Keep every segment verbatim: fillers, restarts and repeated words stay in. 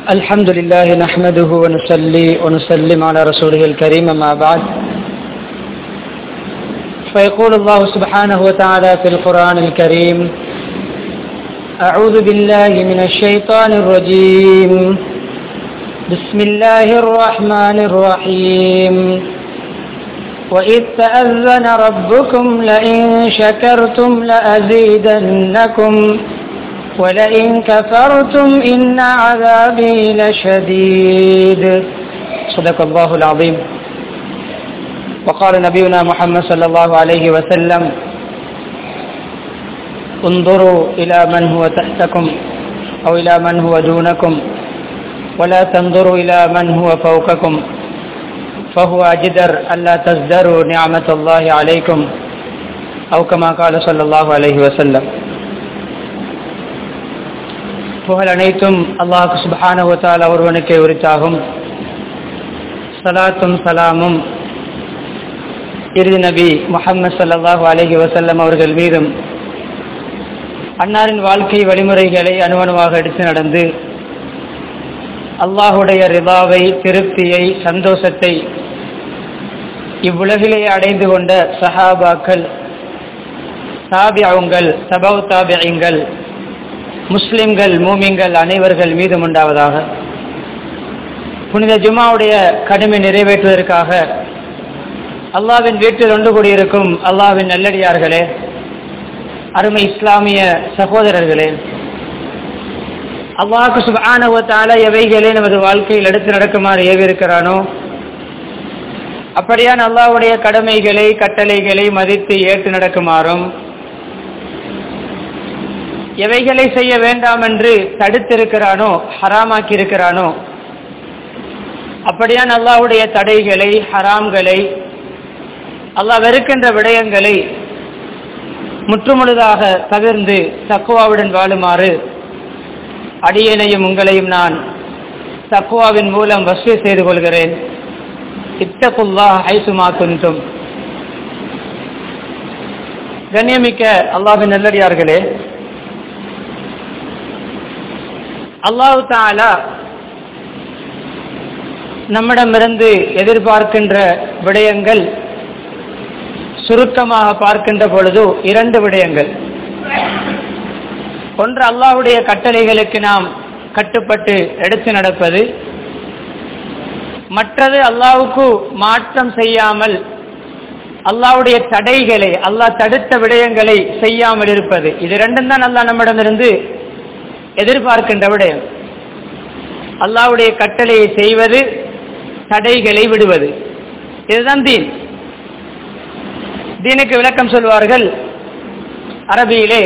الحمد لله نحمده ونصلي ونسلم على رسوله الكريم ما بعد فيقول الله سبحانه وتعالى في القرآن الكريم أعوذ بالله من الشيطان الرجيم بسم الله الرحمن الرحيم وإذ تأذن ربكم لئن شكرتم لأزيدنكم ولئن كفرتم إن عذابي لشديد صدق الله العظيم. وقال نبينا محمد صلى الله عليه وسلم انظروا إلى من هو تحتكم أو إلى من هو دونكم ولا تنظروا إلى من هو فوقكم فهو أجدر ألا تزدروا نعمة الله عليكم أو كما قال صلى الله عليه وسلم. புகழ் அனைத்தும் அல்லாஹ் சுப்ஹானஹு வ தஆலா ஒருவனுக்கே உரித்தாகும். ஸலாத்தும் ஸலாமும் இறுதி நபி முஹம்மது ஸல்லல்லாஹு அலைஹி வஸல்லம் அவர்கள் மீதும் அன்னாரின் வாழ்க்கை வழிமுறைகளை அணுவணுவாக எடுத்து நடந்து அல்லாஹுடைய ரிதாவை, திருப்தியை, சந்தோஷத்தை இவ்வுலகிலே அடைந்து கொண்ட சஹாபாக்கள், தாபிஊன்கள், தபவு தாபிஈன்கள், முஸ்லிம்கள், மூமின்கள் அனைவர்கள் மீதும் உண்டாவதாக. புனித ஜும்ஆவுடைய கடமை நிறைவேற்றுவதற்காக அல்லாஹ்வின் வீட்டில் ஒன்று கூடியிருக்கும் அல்லாஹ்வின் நல்லடியார்களே, அருமை இஸ்லாமிய சகோதரர்களே, அல்லாஹ் சுப்ஹானஹு வ தஆலா எவைகளே நமது வாழ்க்கையில் எடுத்து நடக்குமாறு ஏவிருக்கிறானோ அப்படியான அல்லாஹ்வுடைய கடமைகளை, கட்டளைகளை மதித்து ஏற்று நடக்குமாறும், எவைகளை செய்ய வேண்டாம் என்று தடுத்திருக்கிறானோ, ஹராமாக்கி இருக்கிறானோ அப்படியான அல்லாஹ்வுடைய தடைகளை, ஹராம்களை, அல்லாஹ் வெறுக்கின்ற விடயங்களை முற்றுமுழுதாக தவிர்ந்து தக்வாவுடன் வாழுமாறு அடியேனையும் உங்களையும் நான் தக்வாவின் மூலம் வஸ்ஸிய செய்து கொள்கிறேன். இத்தகுல்லாஹ் ஹைசுமா குன்தும். கண்ணியமிக்க அல்லாஹ்வின் நல்லடியார்களே, அல்லாஹ் தஆலா நம்மிடமிருந்து எதிர்பார்க்கின்ற விடயங்கள் சுருக்கமாக பார்க்கின்ற பொழுது இரண்டு விடயங்கள். ஒன்று, அல்லாஹ்வுடைய கட்டளைகளுக்கு நாம் கட்டுப்பட்டு எடுத்து நடப்பது. மற்றது, அல்லாஹ்வுக்கு மாற்றம் செய்யாமல் அல்லாஹ்வுடைய தடைகளை, அல்லாஹ் தடுத்த விடயங்களை செய்யாமல் இருப்பது. இது ரெண்டும் தான் அல்லாஹ் நம்மிடமிருந்து எதிர்பார்க்கின்ற விடயம். அல்லாஹ்வுடைய கட்டளையை செய்வது, தடைகளை விடுவது. இதுதான் தீன். தீனுக்கு விளக்கம் சொல்வார்கள் அரபியிலே,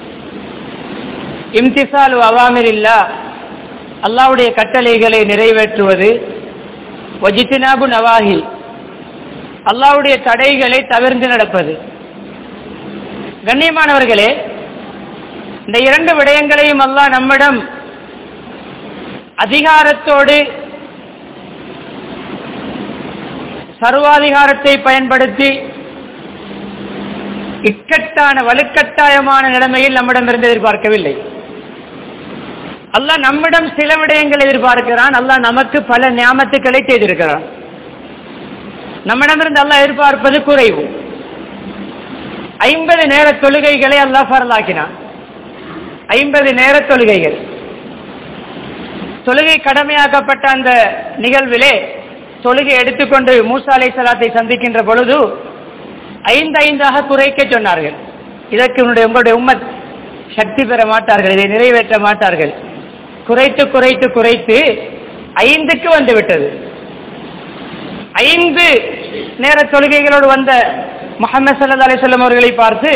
இம்திசாலு அவாமிரில்லா, அல்லாஹ்வுடைய கட்டளைகளை நிறைவேற்றுவது, வஜித்னாபு நவாஹி, அல்லாஹ்வுடைய தடைகளை தவிர்த்து நடப்பது. கண்ணியமானவர்களே, இந்த இரண்டு விடயங்களையும் அல்லாஹ் நம்மிடம் அதிகாரத்தோடு, சர்வாதிகாரத்தை பயன்படுத்தி இக்கட்டான வலுக்கட்டாயமான நிலைமையில் நம்மிடமிருந்து எதிர்பார்க்கவில்லை. அல்லாஹ் நம்மிடம் சில விடயங்களை எதிர்பார்க்கிறான். அல்லாஹ் நமக்கு பல நியாமத்துக்களை செய்திருக்கிறான். நம்மிடமிருந்து அல்லாஹ் எதிர்பார்ப்பது குறைவு. ஐம்பது நேர தொழுகைகளை அல்லாஹ் ஃபர்லாக்கினான். ஐம்பது நேர தொழுகைகள். தொழுகை கடமையாக்கப்பட்ட அந்த நிகழ்விலே தொழுகை எடுத்துக்கொண்டு மூசா அலைஹிஸ்ஸலாத்தை சந்திக்கின்ற பொழுது ஐந்து ஐந்தாக குறைக்க சொன்னார்கள். இதற்கு உங்களுடைய உம்மத் சக்தி பெற மாட்டார்கள், இதை நிறைவேற்ற மாட்டார்கள். குறைத்து குறைத்து குறைத்து ஐந்துக்கு வந்து விட்டது. ஐந்து நேர தொழுகைகளோடு வந்த முஹம்மது ஸல்லல்லாஹு அலைஹி வஸல்லம் அவர்களை பார்த்து,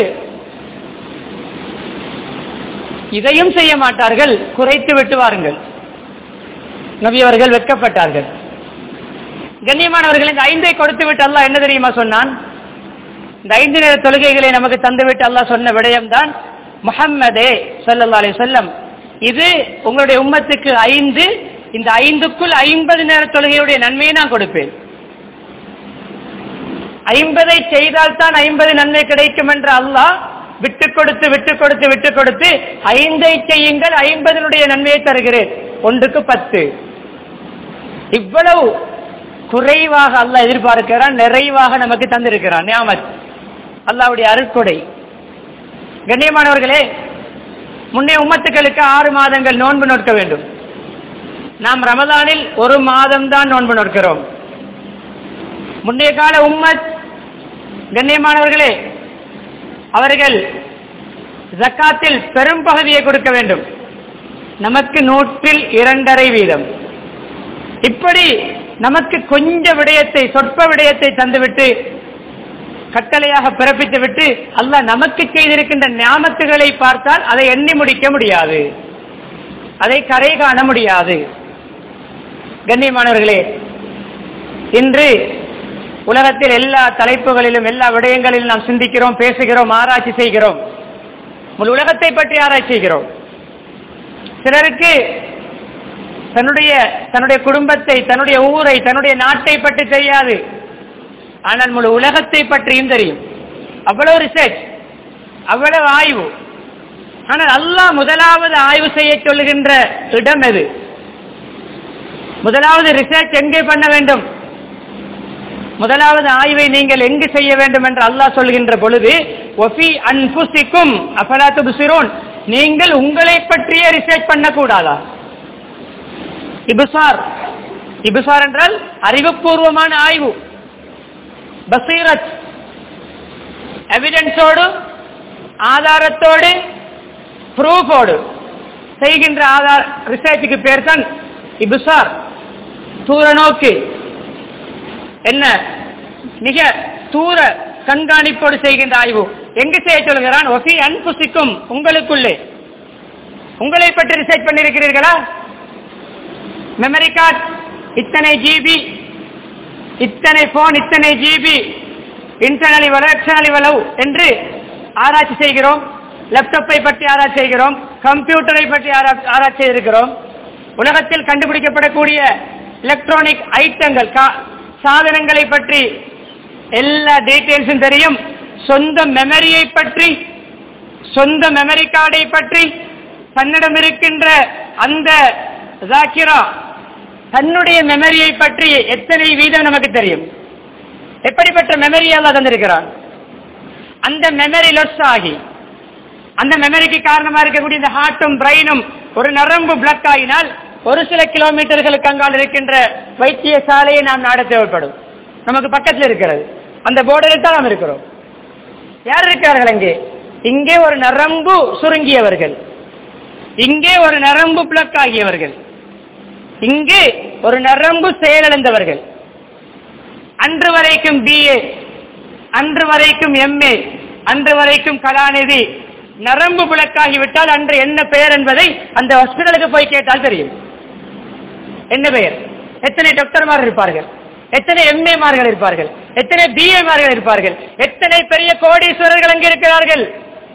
இதையும் செய்ய மாட்டார்கள், குறைத்து விட்டு வாருங்கள். நபி அவர்கள் வெட்கப்பட்டார்கள். கண்ணியமானவர்கள், இந்த ஐந்தை கொடுத்து விட்டு அல்லாஹ் என்ன தெரியுமா சொன்னான்? இந்த ஐந்து நேர தொழுகைகளை நமக்கு தந்துவிட்டு அல்லாஹ் சொன்ன விடயம்தான், முஹம்மதே ஸல்லல்லாஹு அலைஹி வஸல்லம், இது உங்களுடைய உம்மத்துக்கு ஐந்து, இந்த ஐந்துக்குள் ஐம்பது நேர தொழுகையுடைய நன்மையை நான் கொடுப்பேன். ஐம்பதை செய்தால் தான் ஐம்பது நன்மை கிடைக்கும் என்ற அல்லாஹ் விட்டு கொடுத்து விட்டு கொடுத்து விட்டு கொடுத்து ஐந்தை செய்யுங்கள், ஐம்பதனுடைய நன்மையை தருகிறேன். ஒன்றுக்கு பத்து. இவ்வளவு குறைவாக அல்லாஹ் எதிர்பார்க்கிறான், நிறைவாக நமக்கு தந்திருக்கிறான். நியாமத் அல்லாஹ்வுடைய அருட்கொடை. கண்ணியமானவர்களே, முன்னே உம்மத்துக்களுக்கு ஆறு மாதங்கள் நோன்பு நோக்க வேண்டும். நாம் ரமதானில் ஒரு மாதம் தான் நோன்பு நோக்கிறோம். முன்னைய கால உம்மத் கண்ணியமானவர்களே, அவர்கள் ஜக்காத்தில் பெரும் பகுதியை கொடுக்க வேண்டும். நமக்கு நூற்றில் இரண்டரை வீதம். இப்படி நமக்கு கொஞ்ச விடயத்தை, சொற்ப விடயத்தை தந்துவிட்டு கட்டளையாக பிறப்பித்து விட்டு அல்லாஹ் நமக்கு செய்திருக்கின்ற நியாமத்துகளை பார்த்தால் அதை எண்ணி முடிக்க முடியாது, அதை கரை காண முடியாது. கண்ணியமானவர்களே, இன்று உலகத்தில் எல்லா தலைப்புகளிலும் எல்லா விடயங்களிலும் நாம் சிந்திக்கிறோம், பேசுகிறோம், ஆராய்ச்சி செய்கிறோம். முழு உலகத்தை பற்றி ஆராய்ச்சி செய்கிறோம். சிலருக்கு தன்னுடைய தன்னுடைய குடும்பத்தை, தன்னுடைய ஊரை, தன்னுடைய நாட்டை பற்றி தெரியாது. ஆனால் முழு உலகத்தை பற்றியும் தெரியும். அவ்வளவு ரிசர்ச், அவ்வளவு ஆய்வு. ஆனால் அல்லாஹ் முதலாவது ஆய்வு செய்ய சொல்லுகின்ற இடம் எது? முதலாவது ரிசர்ச் எங்கே பண்ண வேண்டும்? முதலாவது ஆய்வை நீங்கள் எங்கு செய்ய வேண்டும் என்று அல்லாஹ் சொல்கின்ற பொழுது, வஃபி அன்ஃபுசிக்கும் அஃபலா துப்சிரூன், நீங்கள் உங்களை பற்றிய ரிசர்ச் பண்ணக்கூடாதா? இப்சார், இப்சார் என்றால் அறிவுபூர்வமான ஆய்வு. பசீரத், எவிடன்ஸோடு, ஆதாரத்தோடு, ப்ரூஃபோடு செய்கின்ற ஆதார ரிசர்ச்சுக்கு பேர் தான் இப்சார். தூர நோக்கு, என்ன மிக தூர கண்காணிப்போடு செய்கின்ற ஆய்வு. எங்கு செய்ய சொல்கிறான்? வஃபி அன்ஃபுசிக்கும், உங்களுக்குள்ளே. உங்களை பற்றி ரிசர்ச் பண்ணிருக்கிறீர்களா? மெமரி கார்டு இத்தனை ஜிபி, இத்தனை போன் இத்தனை ஜிபி, இன்டர்னல் இவ்வளவு, எக்ஸ்டர்னல் இவ்வளவு என்று ஆராய்ச்சி செய்கிறோம். லேப்டாப்பை பற்றி ஆராய்ச்சி செய்கிறோம், கம்ப்யூட்டரை பற்றி ஆராய்ச்சி செய்திருக்கிறோம். உலகத்தில் கண்டுபிடிக்கப்படக்கூடிய எலக்ட்ரானிக் ஐட்டங்கள், சாதனங்களை பற்றி எல்லா டீடைல்ஸும் தெரியும். சொந்த மெமரியை பற்றி, சொந்த மெமரி கார்டை பற்றி, தன்னிடம் இருக்கின்ற அந்த ஜாக்கிரா, தன்னுடைய மெமரியை பற்றி எத்தனை வீதம் நமக்கு தெரியும். எப்படிப்பட்ட மெமரியை அல்லாஹ் தந்திருக்கிறான். அந்த மெமரி லாஸ் ஆகி, அந்த மெமரிக்கு காரணமா இருக்கக்கூடிய இந்த ஹார்ட்டும் பிரெயினும் ஒரு நரம்பு பிளக் ஆகினால் ஒரு சில கிலோமீட்டர்களுக்கு அங்கால் இருக்கின்ற வைத்தியசாலையை நாம் நாட தேவைப்படும். நமக்கு பக்கத்தில் இருக்கிறது, அந்த போர்டரில் தான் நாம் இருக்கிறோம். யார் இருக்கிறார்கள் அங்கே? இங்கே ஒரு நரம்பு சுருங்கியவர்கள், இங்கே ஒரு நரம்பு பிளக் ஆகியவர்கள், இங்கே ஒரு நரம்பு செயலிழந்தவர்கள். அன்று வரைக்கும் பிஏ, அன்று வரைக்கும் எம்ஏ, அன்று வரைக்கும் கலாநிதி, நரம்பு பிளக்காகிவிட்டால் அன்று என்ன பெயர் என்பதை அந்த ஹாஸ்பிட்டலுக்கு போய் கேட்டால் தெரியும். என்ன பெயர்? எத்தனை டாக்டர்மார்கள் இருப்பார்கள், எத்தனை எம்ஏ மார்கள் இருப்பார்கள், எத்தனை பிஏ மார்கள் இருப்பார்கள், எத்தனை பெரிய கோடீஸ்வரர்கள் அங்கே இருக்கிறார்கள்.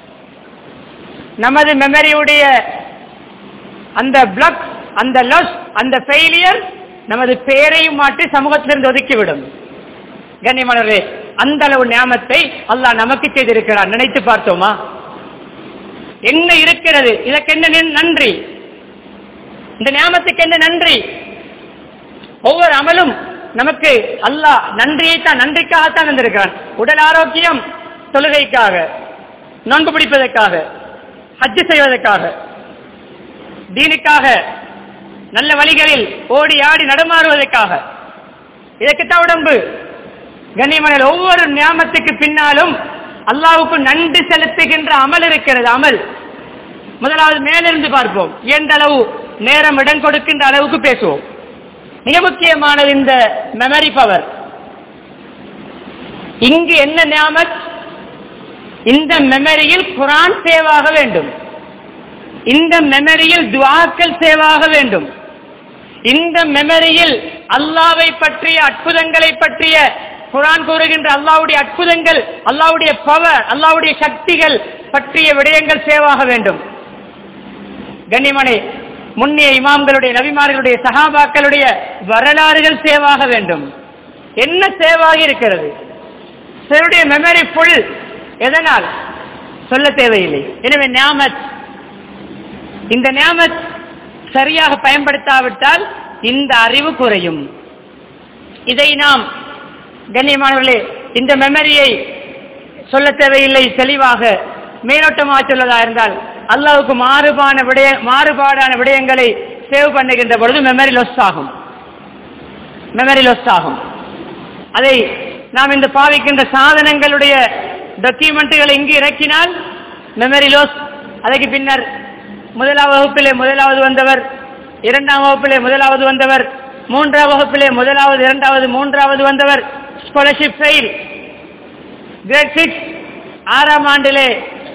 நமது மெமரியுடைய அந்த பிளக், அந்த லாஸ், அந்த ஃபெயிலியர் நமது பெயரையும் மாற்றி சமூகத்திலிருந்து ஒதுக்கிவிடும். கண்ணியமானவர்களே, அந்த அளவு நியாமத்தை அல்லாஹ் நமக்கு செய்திருக்கிறார். நினைத்து பார்த்தோமா? என்ன இருக்கிறது? இதற்கு என்ன நன்றி? இந்த நியாமத்துக்கு என்ன நன்றி? ஒவ்வொரு அமலும் நமக்கு அல்லாஹ் நன்றியைத்தான், நன்றிக்காகத்தான் வந்திருக்கிறான். உடல் ஆரோக்கியம் தொழுகைக்காக, நோன்பு பிடிப்பதற்காக, ஹஜ் செய்வதற்காக, தீனுக்காக, நல்ல வழிகளில் ஓடி ஆடி நடமாறுவதற்காக, இதற்குத்தான் உடம்பு. கண்ணியமான ஒவ்வொரு நியாமத்துக்கு பின்னாலும் அல்லாஹ்வுக்கு நன்றி செலுத்துகின்ற அமல் இருக்கிறது. அமல் முதலாவது மேலிருந்து பார்ப்போம். எந்த அளவு நேரம் இடம் கொடுக்கின்ற அளவுக்கு பேசுவோம். மிக முக்கியமானது இந்த மெமரி பவர். இங்கு என்ன நியாமத்? இந்த மெமரியில் குர்ஆன் சேவாக வேண்டும், இந்த மெமரியில் துஆக்கள் சேவாக வேண்டும், இந்த மெமரியில் அல்லாஹ்வை பற்றிய அற்புதங்களை பற்றிய குர்ஆன் கூறுகின்ற அல்லாஹ்வுடைய அற்புதங்கள், அல்லாஹ்வுடைய பவர், அல்லாஹ்வுடைய சக்திகள் பற்றிய விடயங்கள் சேவாக வேண்டும். கண்ணியமானே, முன்னிய இமாம்களுடைய, நபிமார்களுடைய, சஹாபாக்களுடைய வரலாறுகள் சேவாக வேண்டும். என்ன சேவாக இருக்கிறது? சிலருடைய மெமரி ஃபுல். எதனால் சொல்ல தேவையில்லை. எனவே நியாமத், இந்த நியாமத் சரியாக பயன்படுத்தாவிட்டால் இந்த அறிவு குறையும். இதை நாம் கண்ணியமானவர்களே இந்த மெமரியை சொல்ல தேவையில்லை, தெளிவாக மேலோட்டமாக சொல்லதா இருந்தால் அல்லாஹ்வுக்கு மாறுபான விடய மாறுபாடான விடயங்களை சேவ் பண்ணுகின்ற பொழுது மெமரி லாஸ் ஆகும். மெமரி லாஸ் ஆகும். அதை நாம் இந்த பாவிக்கின்ற சாதனங்களுடைய டாக்குமெண்ட்டுகளை இங்கு இறக்கினால் மெமரி லாஸ். அதற்கு பின்னர் முதலாவது வகுப்பிலே முதலாவது வந்தவர், இரண்டாம் வகுப்பிலே முதலாவது வந்தவர், மூன்றாம் வகுப்பிலே முதலாவது இரண்டாவது மூன்றாவது வந்தவர், ஸ்காலர்ஷிப் ஃபெயில், கிரேட் சிக்ஸ் ஆறாம் ஆண்டிலே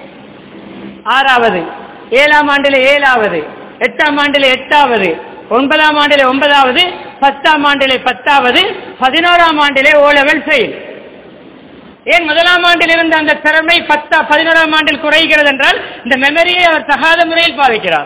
ஆறாவது, ஏழாம் ஆண்டிலே ஏழாவது, எட்டாம் ஆண்டிலே எட்டாவது, ஒன்பதாம் ஆண்டிலே ஒன்பதாவது, பத்தாம் ஆண்டிலே பத்தாவது, பதினோராம் ஆண்டிலே ஓ லெவல் ஃபெயில். ஏன் முதலாம் ஆண்டில் இருந்த அந்த திறமை பத்தா பதினோராம் ஆண்டில் குறைகிறது என்றால் இந்த மெமரியை அவர் தகாத முறையில் பாவிக்கிறார்.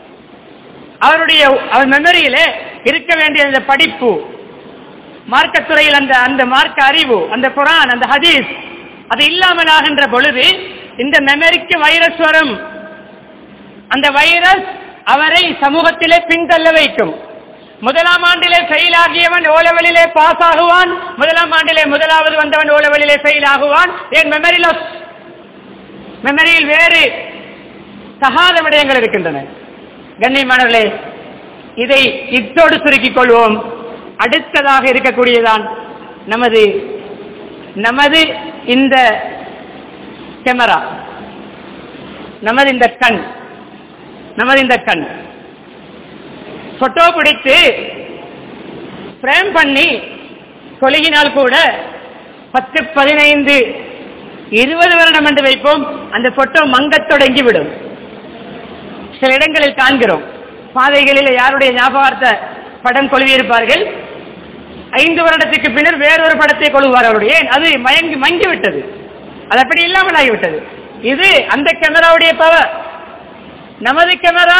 அவருடைய அவர் மெமரியிலே இருக்க வேண்டிய அந்த படிப்பு, மார்க்கத்துறையில் அந்த அந்த மார்க்க அறிவு, அந்த குர்ஆன், அந்த ஹதீஸ் அது இல்லாமல் ஆகின்ற பொழுது இந்த மெமரிக்கு வைரஸ் வரும். அந்த வைரஸ் அவரை சமூகத்திலே பின்தள்ள வைக்கும். முதலாம் ஆண்டிலே ஃபெயில் ஆகியவன் ஓ லெவலிலே பாஸ் ஆகுவான், முதலாம் ஆண்டிலே முதலாவது வந்தவன் ஓ லெவலிலே ஃபெயில் ஆகுவான். ஏன் மெமரி லாஸ். மெமரியில் வேறு தகாத விடயங்கள் இருக்கின்றன. கண்ணியமானவர்களே, இதை இத்தோடு சுருக்கிக் கொள்வோம். அடுத்ததாக இருக்கக்கூடியதான் நமது நமது இந்த கேமரா, நமது இந்த கண், நமது இந்த கண் போட்டோ பிடித்து பிரேம் பண்ணி கொழுகினால் கூட பத்து பதினைந்து இருபது வருடம் என்று வைப்போம், அந்த போட்டோ மங்கத் தொடங்கி விடும். சில இடங்களில் காண்கிறோம், பாதைகளில் யாருடைய ஞாபகார்த்த படம் கொழுவியிருப்பார்கள், ஐந்து வருடத்துக்கு பின்னர் வேறொரு படத்தை கொழுவார் அவருடைய. அது மயங்கி மங்கி விட்டது, அது அப்படி இல்லாமல் ஆகிவிட்டது. இது அந்த கேமராவுடைய பவர். நமது கேமரா,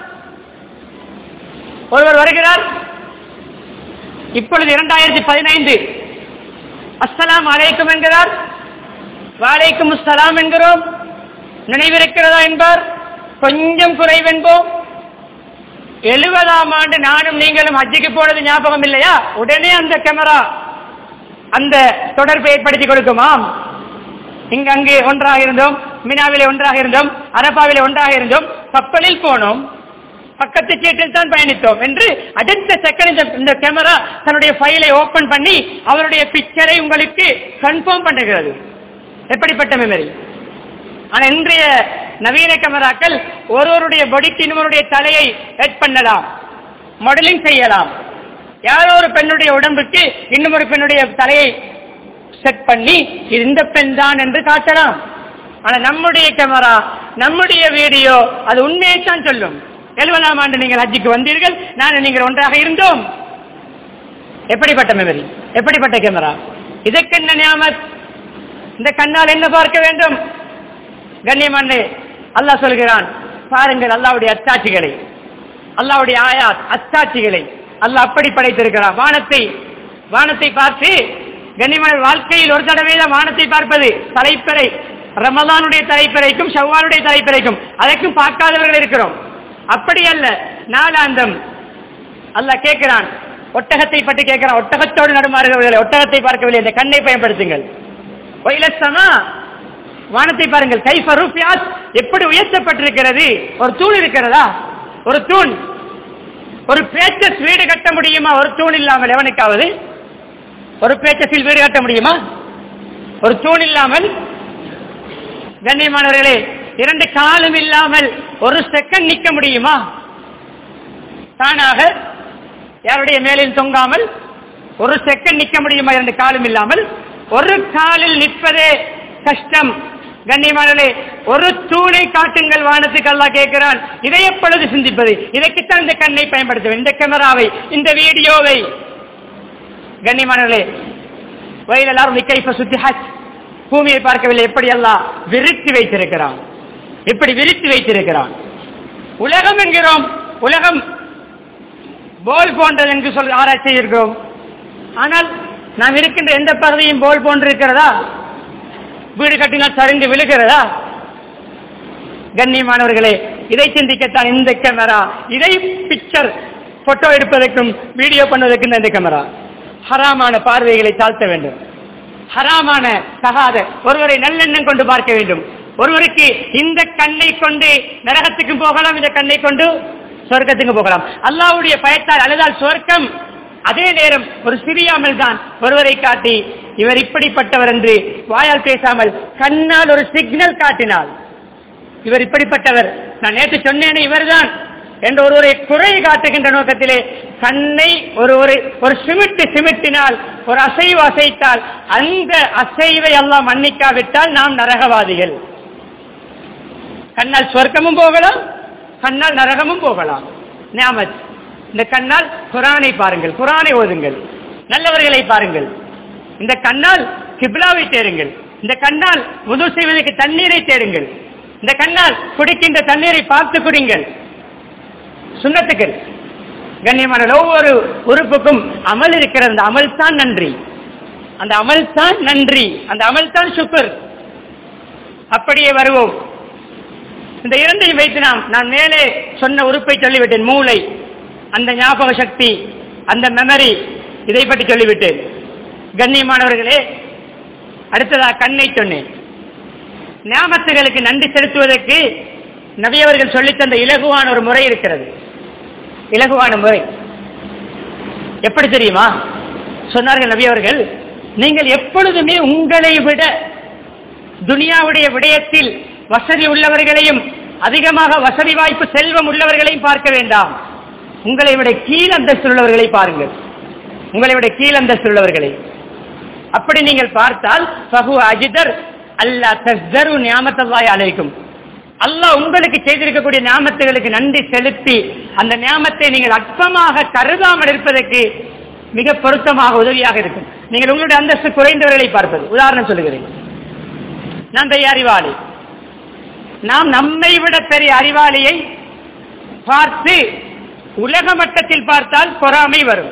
ஒருவர் வருகிறார், இப்பொழுது இரண்டாயிரத்தி பதினைந்து, அஸ்ஸலாம் அலைக்கும் என்கிறார், வலைக்கும் அஸ்ஸலாம் என்கிறோம், நினைவிருக்கிறதா என்பார், கொஞ்சம் குறைவென்போம். எழுபதாம் ஆண்டு நானும் நீங்களும் ஹஜ்ஜுக்கு போனது ஞாபகம் இல்லையா? உடனே அந்த கேமரா அந்த தொடர்பை ஏற்படுத்தி கொடுக்குமாம். இங்கு அங்கு ஒன்றாக இருந்தோம், மினாவிலே ஒன்றாக இருந்தோம், அரபாவிலே ஒன்றாக இருந்தோம், கப்பலில் போனோம், பக்கத்து சீட்டில் தான் பயணித்தோம் என்று அடுத்த செகண்ட் இந்த கேமரா தன்னுடைய ஃபைலை ஓபன் பண்ணி அவருடைய பிக்சரை உங்களுக்கு கன்ஃபார்ம் பண்ணுகிறது. எப்படிப்பட்ட மெமரி! ஆனா இன்றைய நவீன கேமராக்கள் ஒருவருடைய பாடிக்கு இன்னொருடைய தலையை எட் பண்ணலாம், மாடலிங் செய்யலாம். யாரோ ஒரு பெண்ணுடைய உடம்புக்கு இன்னும் ஒரு பெண்ணுடைய தலையை செட் பண்ணி இது இந்த பெண் தான் என்று காட்டலாம். ஆனா நம்முடைய கேமரா, நம்முடைய வீடியோ அது உண்மையை தான் சொல்லும். எழுபதாம் ஆண்டு நீங்கள் ஹஜ்ஜுக்கு வந்தீர்கள், நான் நீங்கள் ஒன்றாக இருந்தோம். எப்படிப்பட்ட மெமரி, எப்படிப்பட்ட கேமரா! இதற்கு என்ன நியாமத்! இந்த கண்ணால் என்ன பார்க்க வேண்டும்? கண்ணியமானே, அல்லாஹ் சொல்கிறான், பாருங்கள் அல்லாஹ்வுடைய அத்தாட்சிகளை, அல்லாஹ்வுடைய ஆயாத் அத்தாட்சிகளை அல்லாஹ் அப்படி படைத்திருக்கிறான். வானத்தை வானத்தை பார்த்து, கண்ணியமான வாழ்க்கையில் ஒரு தடவை தான் வானத்தை பார்ப்பது. தலைப்பிறை, ரமலானுடைய தலைப்பிறைக்கும் ஷவ்வாலுடைய தலைப்பிறைக்கும் அதற்கும் பார்க்காதவர்கள் இருக்கிறோம். அப்படி அல்ல, நாளாந்தம் அல்லாஹ் கேட்கிறான், ஒட்டகத்தை பற்றி கேட்கிறான், ஒட்டகத்தோடு நடுமாறுகிறவர்களை, ஒட்டகத்தை பார்க்கவில்லை, இந்த கண்ணை பயன்படுத்துங்கள். வானத்தை பாருங்கள், கைஃப ரூஃபியாத், எப்படி உயர்த்தப்பட்டிருக்கிறது. ஒரு தூண் இருக்கிறதா? ஒரு தூண், ஒரு பேச்சஸ் வீடு கட்ட முடியுமா? ஒரு தூண் இல்லாமல் எவனுக்காவது ஒரு பேச்சஸில் வீடு கட்ட முடியுமா? ஒரு தூண் இல்லாமல். கண்ணியமானவர்களே, இரண்டு காலும் இல்லாமல் ஒரு செகண்ட் நிற்க முடியுமா? தானாக யாருடைய மேலில் தொங்காமல் ஒரு செகண்ட் நிற்க முடியுமா? இரண்டு காலும் இல்லாமல். ஒரு காலில் நிற்பதே கஷ்டம். கண்ணியமானவர்களே, ஒரு தூணை காட்டுங்கள் வானத்துக்கு அல்லாஹ் கேட்கிறான். இதை எப்பொழுது சிந்திப்பது? இதற்குத்தான் இந்த கண்ணை பயன்படுத்துவேன், இந்த கேமராவை, இந்த வீடியோவை. கண்ணியமானவர்களே, வயல் எல்லாரும் கைஃப சுத்திஹத், பூமியை பார்க்கவில்லை, எப்படி அல்லாஹ் விரித்து வைத்திருக்கிறான், எப்படி விரித்து வைத்திருக்கிறான். உலகம் என்கிறோம், உலகம் போல் போன்றது என்று சொல்லி ஆராய்ச்சி இருக்கிறோம். ஆனால் நாம் இருக்கின்ற எந்த பகுதியும் போல் போன்று இருக்கிறதா? வீடு கட்டினால் சரிந்து விழுகிறதா? கண்ணியமானவர்களே, இதை சிந்திக்கத்தான் இந்த கேமரா, இதை பிக்சர் போட்டோ எடுப்பதற்கும் வீடியோ பண்ணுவதற்கும் இந்த கேமரா. ஹராமான பார்வைகளை தாழ்த்த வேண்டும். ஹராமான தகாத ஒருவரை நல்லெண்ணம் கொண்டு பார்க்க வேண்டும். ஒருவருக்கு இந்த கண்ணை கொண்டு நரகத்துக்கும் போகலாம், இந்த கண்ணை கொண்டு சொர்க்கத்துக்கு போகலாம். அல்லாஹ்வுடைய பயத்தால் அழுதால் சொர்க்கம். அதே நேரம் ஒரு சிறியாமல் தான் ஒருவரை காட்டி இவர் இப்படிப்பட்டவர் என்று வாயால் பேசாமல் கண்ணால் ஒரு சிக்னல் காட்டினால் இவர் இப்படிப்பட்டவர், நான் நேற்று சொன்னேனே இவர்தான் என்ற ஒருவரை குறை காட்டுகின்ற நோக்கத்திலே கண்ணை ஒரு ஒரு சிமிட்டு சிமிட்டினால், ஒரு அசைவு அசைத்தால் அந்த அசைவை எல்லாம் மன்னிக்காவிட்டால் நாம் நரகவாதிகள். கண்ணால் சொர்க்கமும் போகலாம், கண்ணால் நரகமும் போகலாம். நியாமத். இந்த கண்ணால் குர்ஆனை பாருங்கள், குர்ஆனை ஓதுங்கள், நல்லவர்களை பாருங்கள். இந்த கண்ணால் கிப்லாவை தேடுங்கள். இந்த கண்ணால் வுது செய்வதற்கு தண்ணீரை தேடுங்கள். இந்த கண்ணால் குடிக்கின்ற தண்ணீரை பார்த்து குடிங்கள். சுன்னத்துக்கள் கண்ணியமான ஒவ்வொரு உறுப்புக்கும் அமல் இருக்கிறது. அந்த அமல் தான் நன்றி, அந்த அமல் தான் நன்றி, அந்த அமல் தான் சுக்ர். அப்படியே வருவோம். இந்த இரண்டையும் வைத்து நாம் நான் மேலே சொன்ன உறுப்பை சொல்லிவிட்டேன். மூளை, அந்த ஞாபக சக்தி, அந்த மெமரி, இதை பற்றி சொல்லிவிட்டேன். கண்ணியமானவர்களே, அடுத்ததாக கண்ணை சொன்னேன். நியாமத்துகளுக்கு நன்றி செலுத்துவதற்கு நபி அவர்கள் சொல்லித்தந்த இலகுவான ஒரு முறை இருக்கிறது. இலகுவான முறை எப்படி தெரியுமா? சொன்னார்கள் நபி அவர்கள், நீங்கள் எப்பொழுதுமே உங்களை விட துனியாவுடைய விடயத்தில் வசதி உள்ளவர்களையும் அதிகமாக வசதி வாய்ப்பு செல்வம் உள்ளவர்களையும் பார்க்க வேண்டாம். உங்களை விட கீழ் அந்தஸ்து உள்ளவர்களை பாருங்கள். உங்களை விட கீழ் அந்தஸ்து உள்ளவர்களை அப்படி நீங்கள் பார்த்தால் ஃபஹு அஜ்தர் அல்லா தஸ்தரு நியாமத்தல்லாஹி அலைக்கும். அல்லாஹ் உங்களுக்கு செய்திருக்கக்கூடிய நியாமத்துகளுக்கு நன்றி செலுத்தி அந்த நியாமத்தை நீங்கள் அற்பமாக கருதாமல் இருப்பதற்கு மிக பொருத்தமாக உதவியாக இருக்கும். நீங்கள் உங்களுடைய அந்தஸ்து குறைந்தவர்களை பார்ப்பது. உதாரணம் சொல்லுகிறேன். நான் பெரிய அறிவாளி, நாம் நம்மை விட பெரிய அறிவாளியை பார்த்து உலக மட்டத்தில் பார்த்தால் பொறாமை வரும்.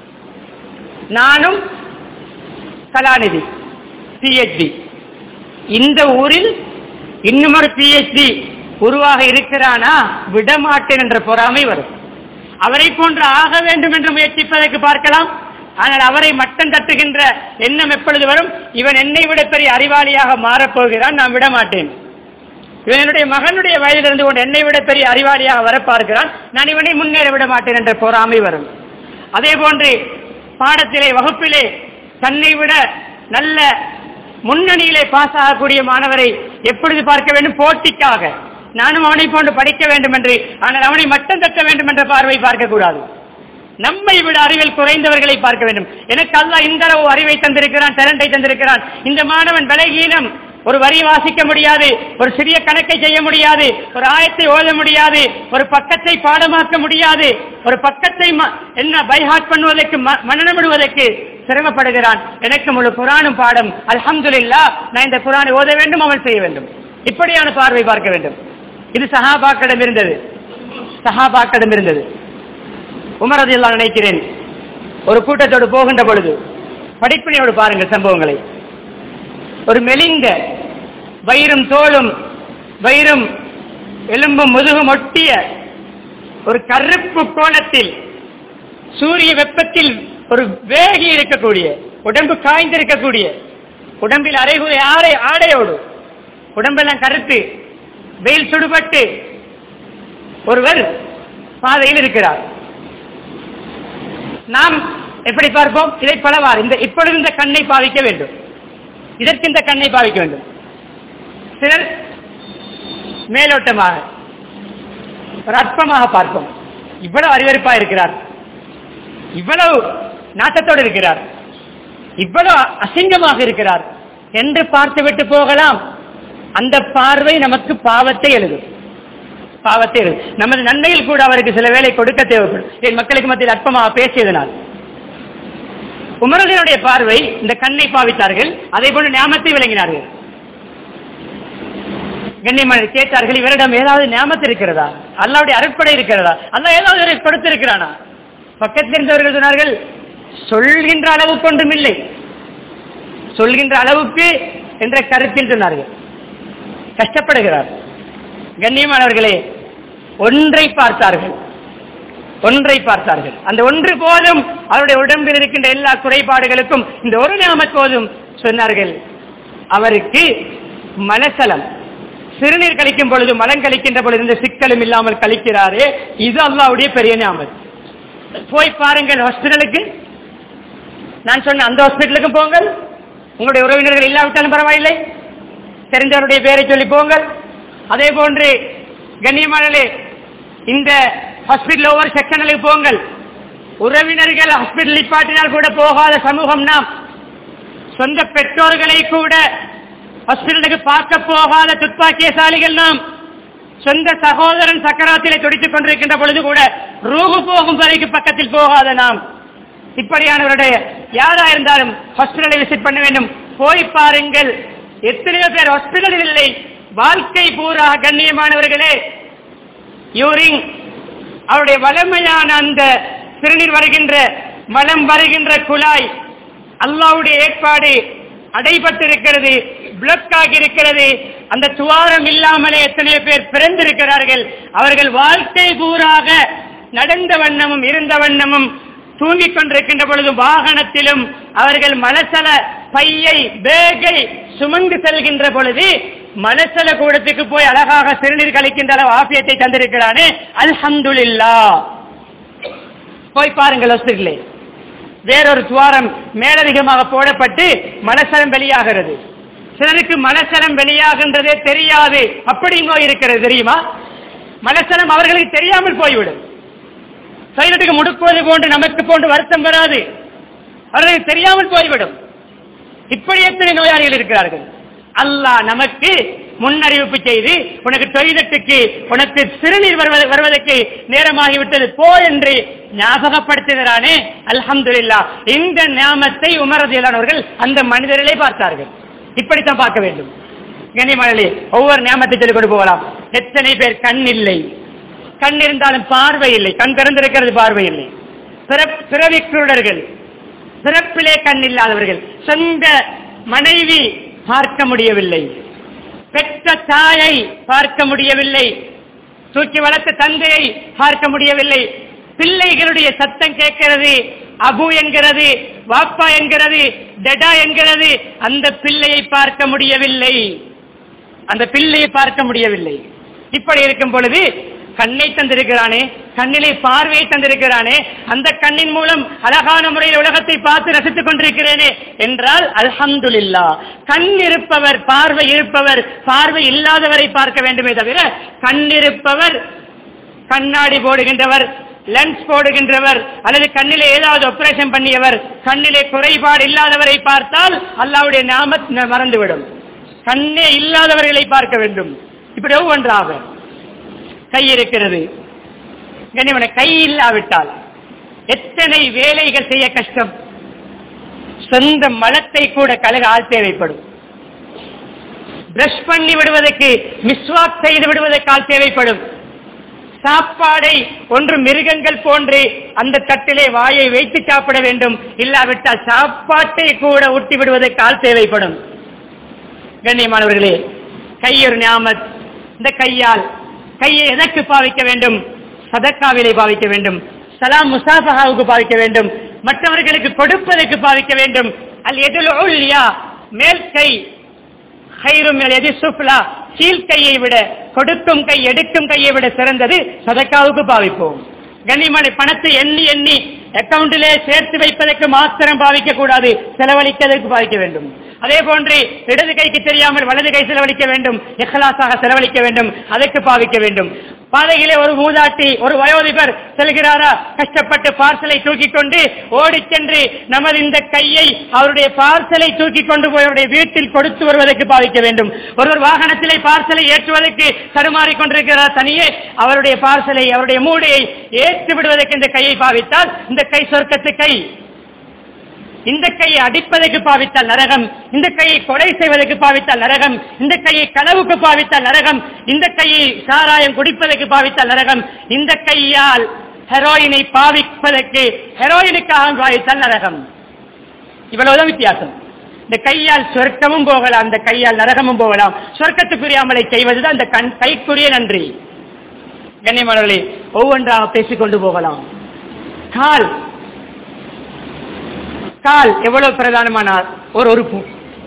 நானும் கலாநிதி பிஹெச்டி, இந்த ஊரில் இன்னும் ஒரு பிஹெச்டி உருவாக இருக்கிறானா விடமாட்டேன் என்ற பொறாமை வரும். அவரை போன்று ஆக வேண்டும் என்று முயற்சிப்பதற்கு பார்க்கலாம். ஆனால் அவரை மட்டம் தட்டுகின்ற எண்ணம் எப்பொழுது வரும்? இவன் என்னை விட பெரிய அறிவாளியாக மாறப்போகிறான், நான் விடமாட்டேன். இவன் என்னுடைய மகனுடைய வயதில் இருந்து கொண்டு என்னை விட பெரிய அறிவாளியாக வர பார்க்கிறான், நான் இவனை முன்னேற விட மாட்டேன் என்ற பொறாமை வரும். அதே போன்று பாடத்திலே வகுப்பிலே தன்னை விட நல்ல முன்னணியிலே பாஸ் ஆகக்கூடிய மாணவரை எப்பொழுது பார்க்க வேண்டும்? போட்டிக்காக. நானும் அவனை போன்று படிக்க வேண்டும் என்று, ஆனால் அவனை மட்டம் தட்ட வேண்டும் என்ற பார்வை பார்க்க கூடாது. நம்மை விட அறிவில் குறைந்தவர்களை பார்க்க வேண்டும். எனக்கு அல்லாஹ் இந்த அளவு அறிவை தந்திருக்கிறான், டேலண்டை தந்திருக்கிறான். இந்த மாணவன் பலகீனம், ஒரு வரி வாசிக்க முடியாது, ஒரு சிறிய கணக்கை செய்ய முடியாது, ஒரு ஆயத்தை ஓத முடியாது, ஒரு பக்கத்தை பாடமாக்க முடியாது, ஒரு பக்கத்தை என்ன பைஹாட் பண்ணுவதற்கு மனநமிடுவதற்கு சிரமப்படுகிறான். எனக்கு முழு குர்ஆனும் பாடம், அல்ஹம்துலில்லாஹ், நான் இந்த குர்ஆனை ஓத வேண்டும், அமல் செய்ய வேண்டும். இப்படியான பார்வை பார்க்க வேண்டும். இது சஹாபாக்களிடம் இருந்தது. சஹாபாக்களிடம் இருந்தது. உமர் ரலியல்லாஹு அன்ஹு நினைக்கிறேன், ஒரு கூட்டத்தோடு போகின்ற பொழுது படிப்பினையோடு பாருங்கள் சம்பவங்களை. ஒரு மெலிந்த வயிறும் தோளும் வயிறும் எலும்பும் முதுகும் ஒட்டிய ஒரு கருப்பு கோலத்தில் சூரிய வெப்பத்தில் ஒரு வேகி இருக்கக்கூடிய, உடம்பு காய்ந்திருக்கக்கூடிய, உடம்பில் அரைகுறை ஆடை ஆடையோடு உடம்பெல்லாம் கருத்து வெயில் சுடுபட்டு ஒருவர் பாதையில் இருக்கிறார். நாம் எப்படி பார்ப்போம்? இதை பலவாறு இந்த இப்பொழுது இந்த கண்ணை பாவிக்க வேண்டும், இதற்கு இந்த கண்ணை பாவிக்க வேண்டும். சிலர் மேலோட்டமாக ஒரு அற்பமாக பார்ப்போம். இவ்வளவு அறிவறுப்பா இருக்கிறார், இவ்வளவு நாட்டத்தோடு இருக்கிறார், இவ்வளவு அசிங்கமாக இருக்கிறார் என்று பார்த்துவிட்டு போகலாம். அந்த பார்வை நமக்கு பாவத்தை எழுதும். பாவத்தை எழுதும். நமது நன்மையில் கூட அவருக்கு சில வேலை கொடுக்க தேவைப்படும். என் மக்களுக்கு மத்தியில் அற்பமாக பேசியதனால் உமரனுடைய பார்வை இந்த கண்ணை பாவித்தார்கள். அதே போல நியாமத்தை விளங்கினார்கள். கண்ணியமான கேட்டார்கள், இவரிடம் ஏதாவது நியாமத்து இருக்கிறதா? அல்லாஹ்வுடைய அருட்படை இருக்கிறதா? அல்லாஹ் ஏதாவது கொடுத்திருக்கிறானா? பக்கத்தில் இருந்தவர்கள் சொன்னார்கள், சொல்கின்ற அளவுக்கு ஒன்றும் இல்லை, சொல்கின்ற அளவுக்கு என்ற கருத்தில் சொன்னார்கள். கஷ்டப்படுகிறார். கண்ணியமானவர்களே, ஒன்றை பார்த்தார்கள் ஒன்றை பார்த்தார்கள் அந்த ஒன்று போதும் அவருடைய உடம்பில் இருக்கின்ற எல்லா குறைபாடுகளுக்கும் இந்த ஒரு நியாமத் போதும் சொன்னார்கள். அவருக்கு மலசலம் சிறுநீர் கழிக்கும் பொழுது மலம் கழிக்கின்ற பொழுது இந்த சிக்கலும் இல்லாமல் கழிக்கிறாரே, இது அல்லாஹ்வுடைய பெரிய நியாமத். போய் பாருங்கள் ஹாஸ்பிட்டலுக்கு, நான் சொன்ன அந்த ஹாஸ்பிட்டலுக்கு போங்கள். உங்களுடைய உறவினர்கள் இல்லாவிட்டாலும் பரவாயில்லை, தெரிந்தவருடைய பெயரை சொல்லி போங்கள். அதே போன்று கண்ணியமானே இந்த ஹாஸ்பிட்டல் ஒவ்வொரு செக்ஷனுக்கு போங்கள். உறவினர்கள் ஹாஸ்பிட்டல் நிப்பாட்டினால் கூட போகாத சமூகம் நாம். சொந்த பெற்றோர்களை கூட ஹாஸ்பிட்டலுக்கு பார்க்க போகாத துப்பாக்கியசாலிகள் நாம். சொந்த சகோதரன் சக்கராத்திலே துடித்துக் கொண்டிருக்கின்ற பொழுது கூட ரூஹு போகும் வரைக்கும் பக்கத்தில் போகாத நாம். இப்படியானவருடைய யாரா இருந்தாலும் ஹாஸ்பிட்டலை விசிட் பண்ண வேண்டும். போய் பாருங்கள். எத்தனையோ பேர் ஹாஸ்பிட்டலில் இல்லை, வாழ்க்கை பூரா கண்ணியமானவர்களே யூரின் அவருடைய வளமையான அந்த சிறுநீர் வருகின்ற மலம் வருகின்ற குழாய் அல்லாஹ்வுடைய ஏற்பாடு அடைபட்டிருக்கிறது, பிளக் ஆகி இருக்கிறது. அந்த துவாரம் இல்லாமலே எத்தனையோ பேர் பிறந்திருக்கிறார்கள். அவர்கள் வாழ்க்கை பூராக நடந்த வண்ணமும் இருந்த வண்ணமும் தூங்கிக் கொண்டிருக்கின்ற பொழுது வாகனத்திலும் அவர்கள் மலசல பையை பேகை சுமந்து செல்கின்ற பொழுது மலசல கூடத்துக்கு போய் அழகாக சிறுநீர் கழிக்கின்ற அளவு ஆபியத்தை தந்திருக்கிறானே, அல்ஹம்துலில்லாஹ். போய் பாருங்கள் ஹாஸ்பிட்டலே வேறொரு துவாரம் மேலதிகமாக போடப்பட்டு மலசலம் வெளியாகிறது. சிலருக்கு மலசலம் வெளியாகின்றதே தெரியாது, அப்படி நோய் இருக்கிறது தெரியுமா? மலசலம் அவர்களுக்கு தெரியாமல் போய்விடும். சைலட்டுக்கு முடுக்குவது போன்று நமக்கு போன்று வருத்தம் வராது, அவர்களுக்கு தெரியாமல் போய்விடும். இப்படி எத்தனை நோயாளிகள் இருக்கிறார்கள். அல்லாஹ் நமக்கு முன்னறிவிப்பு செய்து உனக்கு டொய்லெட்டுக்கு உனக்கு சிறுநீர் வருவதற்கு நேரமாகிவிட்டது போ என்று ஞாபகப்படுத்துகிறானே, அல்ஹம்துலில்லாஹ். இந்த நியாமத்தை உமர் ரலியல்லாஹு அவர்கள் அந்த மனிதர்களே பார்த்தார்கள். இப்படித்தான் பார்க்க வேண்டும். கண்ணியமானவர்களே, ஒவ்வொரு நியாமத்தை சொல்லிக் கொண்டு போகலாம். எத்தனை பேர் கண் இல்லை, கண் இருந்தாலும் பார்வை இல்லை, கண் திறந்திருக்கிறது பார்வை இல்லை. பிறவி குருடர்கள், பிறப்பிலே கண் இல்லாதவர்கள், சொந்த மனைவி பார்க்க முடியவில்லை, பெற்ற தாயை பார்க்க முடியவில்லை, தூக்கி வளர்த்த தந்தையை பார்க்க முடியவில்லை, பிள்ளைகளுடைய சத்தம் கேட்கிறது, அபு என்கிறது, வாப்பா என்கிறது, டடா என்கிறது, அந்த பிள்ளையை பார்க்க முடியவில்லை, அந்த பிள்ளையை பார்க்க முடியவில்லை. இப்படி இருக்கும் பொழுது கண்ணை தந்திருக்கிறானே, கண்ணிலே பார்வையை தந்திருக்கிறானே, அந்த கண்ணின் மூலம் அழகான முறையில் உலகத்தை பார்த்து ரசித்துக் கொண்டிருக்கிறேனே என்றால் அல்ஹம்துலில்லாஹ். கண் இருப்பவர், பார்வை இருப்பவர் பார்வை இல்லாதவரை பார்க்க வேண்டுமே தவிர, கண் இருப்பவர் கண்ணாடி போடுகின்றவர், லென்ஸ் போடுகின்றவர், அல்லது கண்ணிலே ஏதாவது ஆபரேஷன் பண்ணியவர், கண்ணிலே குறைபாடு இல்லாதவரை பார்த்தால் அல்லாஹ்வுடைய நியாமத் மறந்துவிடும். கண்ணே இல்லாதவர்களை பார்க்க வேண்டும். இப்படி ஒவ்வொன்றாக கை இருக்கிறது. கண்ணியமான கை இல்லாவிட்டால் எத்தனை வேலைகள் செய்ய கஷ்டம். சொந்த மலத்தை கூட கழுக ஆள் தேவைப்படும். பிரஷ் பண்ணி விடுவதற்கு, மிஸ்வாக் செய்து விடுவதற்கு ஆள் தேவைப்படும். சாப்பாடை ஒன்று மிருகங்கள் போன்று அந்த தட்டிலே வாயை வைத்து சாப்பிட வேண்டும், இல்லாவிட்டால் சாப்பாட்டை கூட ஊட்டி விடுவதற்கு ஆள் தேவைப்படும். கண்ணியமானவர்களே, கை ஒரு நியாமத். இந்த கையால் கையை எதற்கு பாவிக்க வேண்டும்? சதக்காவிலே பாவிக்க வேண்டும், சலாம் முசாஃபஹாவுக்கு பாவிக்க வேண்டும், மற்றவர்களுக்கு கொடுப்பதற்கு பாவிக்க வேண்டும். அல் யதுல் உல்யா மேல் கை, கைரும் எதி சுஃப்லா கீழ் கையை விட, கொடுக்கும் கை எடுக்கும் கையை விட சிறந்தது சதக்காவுக்கு பாவிப்போம். கண்ணியமான பணத்தை எண்ணி எண்ணி அக்கவுண்டிலே சேர்த்து வைப்பதற்கு மாத்திரம் பாவிக்க கூடாது, செலவழிப்பதற்கு பாவிக்க வேண்டும். அதே போன்று இடது கைக்கு தெரியாமல் வலது கை செலவழிக்க வேண்டும், இஹ்லாஸாக செலவழிக்க வேண்டும், அதற்கு பாவிக்க வேண்டும். பாதையிலே ஒரு மூதாட்டி, ஒரு வயோதிபர் செல்கிறாரா, கஷ்டப்பட்டு பார்சலை தூக்கி கொண்டு ஓடி சென்று நமது இந்த கையை அவருடைய பார்சலை தூக்கி கொண்டு போய் அவருடைய வீட்டில் கொடுத்து வருவதற்கு பாவிக்க வேண்டும். ஒருவர் வாகனத்திலே பார்சலை ஏற்றுவதற்கு தடுமாறிக் கொண்டிருக்கிறார், தனியே அவருடைய பார்சலை, அவருடைய மூடையை ஏற்றி விடுவதற்கு இந்த கையை பாவித்தால் இந்த கை சொர்க்கத்து கை. இந்த கையை அடிப்பதற்கு பாவித்தால் நரகம், இந்த கையை கொலை செய்வதற்கு பாவித்தால் நரகம், இந்த கையை களவுக்கு பாவித்தால் நரகம், இந்த கையை சாராயம் குடிப்பதற்கு பாவித்தால் நரகம், இந்த கையால் ஹெரோயினை பாவிப்பதற்கு, ஹெரோயினுக்காக பாவித்தால் நரகம். இவ்வளவுதான் வித்தியாசம். இந்த கையால் சொர்க்கமும் போகலாம், இந்த கையால் நரகமும் போகலாம். சொர்க்கத்துக்குரிய அமலை செய்வதுதான் இந்த கைக்குரிய நன்றி. கண்ணியமானவர்களே, ஒவ்வொன்றாக பேசிக் கொண்டு போகலாம். கால் கால் எவ்வளவு பிரதானமான ஒரு உறுப்பு.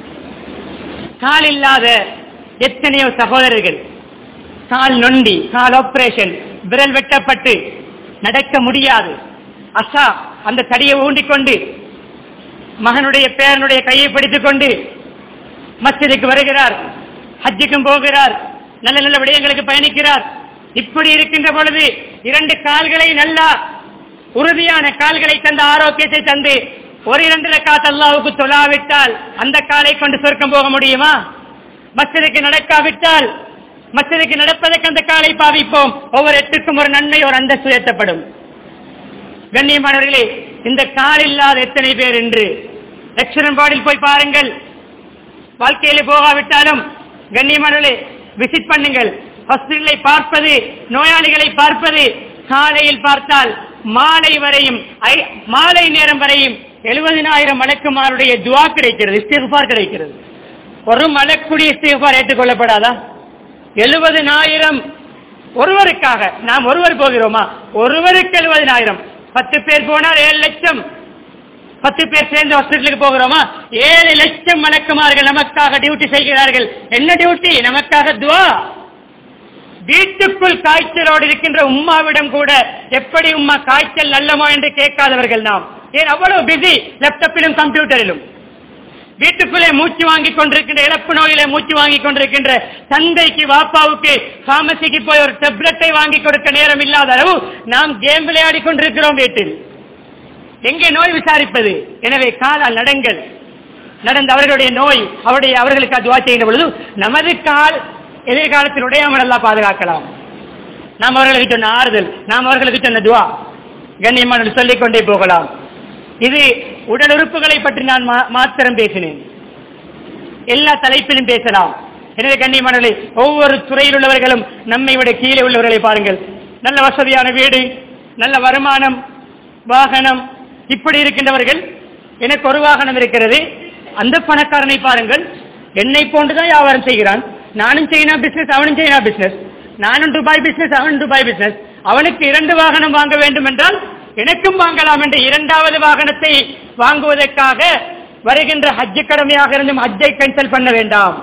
கால் இல்லாத எத்தனையோ சகோதரர்கள் கால் நொண்டி, கால் ஆபரேஷன், விரல் வெட்டப்பட்டு நடக்க முடியாது. அசா அந்த தடியை ஊண்டிக்கொண்டு மகனுடைய பேரனுடைய கையை பிடித்துக் கொண்டு மஸ்ஜிதுக்கு வருகிறார், ஹஜ்ஜுக்கும் போகிறார், நல்ல நல்ல விடயங்களுக்கு பயணிக்கிறார். இப்படி இருக்கின்ற பொழுது இரண்டு கால்களை நல்லா உறுதியான கால்களை தந்த ஆரோக்கியத்தை தந்து ஒரு இரண்டு ரக்காத் அல்லாஹ்வுக்கு தொழாவிட்டால் அந்த காலை கொண்டு சொர்க்கம் போக முடியுமா? மஸ்ஜிதுக்கு நடக்காவிட்டால் மஸ்ஜிதுக்கு நடப்பதற்கு அந்த காலை பாவிப்போம். ஒவ்வொரு எட்டுக்கும் ஒரு நன்மை, ஒரு அந்தஸ்து உயர்த்தப்படும். கண்ணியமானவர்களே, இந்த கால் இல்லாத எத்தனை பேர் என்று எக்ஸரன் பாடியில் போய் பாருங்கள். வாழ்க்கையிலே போகாவிட்டாலும் கண்ணியமானவர்களே விசிட் பண்ணுங்கள். ஹாஸ்பிட்டலை பார்ப்பது, நோயாளிகளை பார்ப்பது, காலையில் பார்த்தால் மாலை வரையும் மாலை நேரம் வரையும் எழுபதினாயிரம் மலக்குமாருடைய துவா கிடைக்கிறது, இஸ்திக்ஃபார் கிடைக்கிறது. ஒரு மலக்குடைய இஸ்திக்ஃபார் ஏற்றுக்கொள்ளப்படாதா? எழுபதினாயிரம் ஒருவருக்காக. நாம் ஒருவர் போகிறோமா? ஒருவருக்கு எழுபதினாயிரம். பத்து பேர் போனால் ஏழு லட்சம். பத்து பேர் சேர்ந்து ஹாஸ்பிட்டலுக்கு போகிறோமா? ஏழு லட்சம் மலக்குமார்கள் நமக்காக டியூட்டி செய்கிறார்கள். என்ன டியூட்டி? நமக்காக துவா. வீட்டுக்குள் காய்ச்சலோடு இருக்கின்ற உம்மாவிடம் கூட எப்படி உம்மா காய்ச்சல் நல்லமா என்று கேட்காதவர்கள் நாம். ஏன் அவ்வளவு பிஸி லேப்டாப்பிலும் கம்ப்யூட்டரிலும். வீட்டுக்குள்ளே மூச்சு வாங்கிக் கொண்டிருக்கின்ற, இழப்பு நோயிலே மூச்சு வாங்கிக் கொண்டிருக்கின்ற தந்தைக்கு வாப்பாவுக்கு பார்மசிக்கு போய் ஒரு டெப்லெட்டை வாங்கி கொடுக்க நேரம் இல்லாத அளவு நாம் கேம் விளையாடி கொண்டிருக்கிறோம் வீட்டில். எங்கே நோய் விசாரிப்பது? எனவே காலால் நடங்கள். நடந்த அவர்களுடைய நோய் அவருடைய அவர்களுக்கு துவா செய்கின்ற பொழுது நமது கால் எதிர்காலத்தில் உடையாமல் எல்லாம் பாதுகாக்கலாம். நாம் அவர்களுக்கு சொன்ன ஆறுதல், நாம் அவர்களுக்கு சொன்ன துவா கண்ணியமான சொல்லிக் கொண்டே போகலாம். இது உடல் உறுப்புகளை பற்றி நான் மாத்திரம் பேசினேன். எல்லா தலைப்பிலும் பேசலாம். எனவே கண்ணியமானவர்களே, ஒவ்வொரு துறையில் உள்ளவர்களும் நம்மை விட கீழே உள்ளவர்களை பாருங்கள். நல்ல வசதியான வீடு, நல்ல வருமானம், வாகனம், இப்படி இருக்கின்றவர்கள். எனக்கு ஒரு வாகனம் இருக்கிறது. அந்த பணக்காரனை பாருங்கள், என்னை போன்றுதான் வியாபாரம் செய்கிறான். நானும் சைனா பிசினஸ், அவனும் சைனா பிசினஸ். நானும் துபாய் பிசினஸ், அவன் துபாய் பிசினஸ். அவனுக்கு இரண்டு வாகனம் வாங்க வேண்டும் என்றால் எனக்கும் வாங்கலாம் என்ற இரண்டாவது வாகனத்தை வாங்குவதற்காக வருகின்ற ஹஜ்ஜு கடமையாக இருந்தும் ஹஜ்ஜை கேன்சல் பண்ண வேண்டாம்.